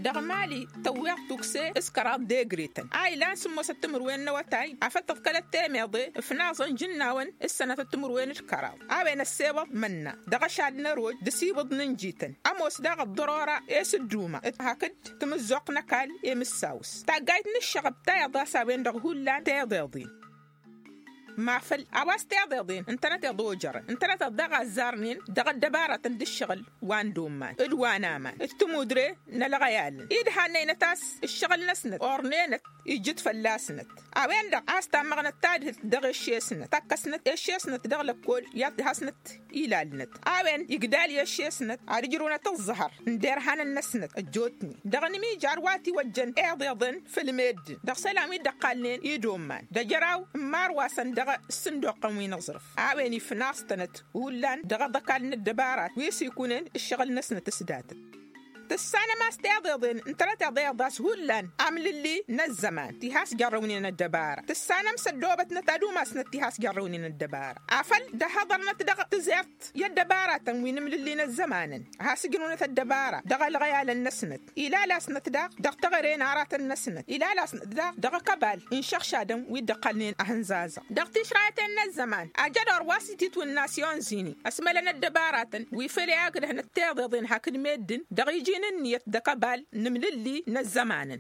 دغمالي تويق توكسي اسكرات ديغريتن اي لان سمو ستمر وين نواتاي عفتت كلت تيميضي فناصن جناون السنة تتمر وين الكراو اوين السيبض منا دغشاد نروج دسيبض ننجيتن اموس داغ الضرورة ايس الدومة هاكد تمزوق نكال يمساوس تاقايت نشغب تايضا سابين دغهولان تايضيضين ما فل عواس تيضيضين انتنا تيضوجر انتنا تضغى الزارنين دغ الدبارة تندشغل وان دومان الواناما التمودري نلغيال إيدها نينتاس الشغل نسنت أورنينت يجد فلاسنت اوين دغ استا مغنت تاد دغ الشيسنت تاكسنت الشيسنت دغ لكل يات هاسنت إيلالنت اوين يقدال الشيسنت عرجرونا تظهر ندير هان النسنت الجوتني دغ نمي جارواتي وجن ايضيضن في الميد دغ سلامي دقالين يدومان دجراو مارواسن دغ الصندوق وين نظرف اوين فناستنت ولان دغ دقالن الدبارات ويسيكونن الشغل نسنت سدات تسانا ما استيضيضين انتنا تضيضاس هولان عمل اللي نزمان تيهاس جرونين الدبارة تسانا مسدوبت نتادو ما سنت تيهاس جرونين الدبارة عفل ده حضرنا تدغ تزيرت يدبارة تنوين من اللي نزمانا هاس جنونة الدبارة دغ الغيال النسنت إلا لا سنت دغ تغرين عرات النسنت إلا لا سنت دغ قبال إنشاق شادم ويدقلنين أهنزازا دغ تشرايت النزمان أجدر واسيتيت والناسيون زيني أسملنا الدبارة ويفلي أقده نتيضيضين هاكد ميدن دغ يجي نيت دقبال نمللي نزمان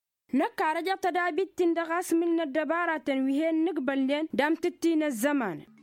نكا رجعت دابيت تندغاس من الدبارة تنويهن نقبل لين دام تتين الزمان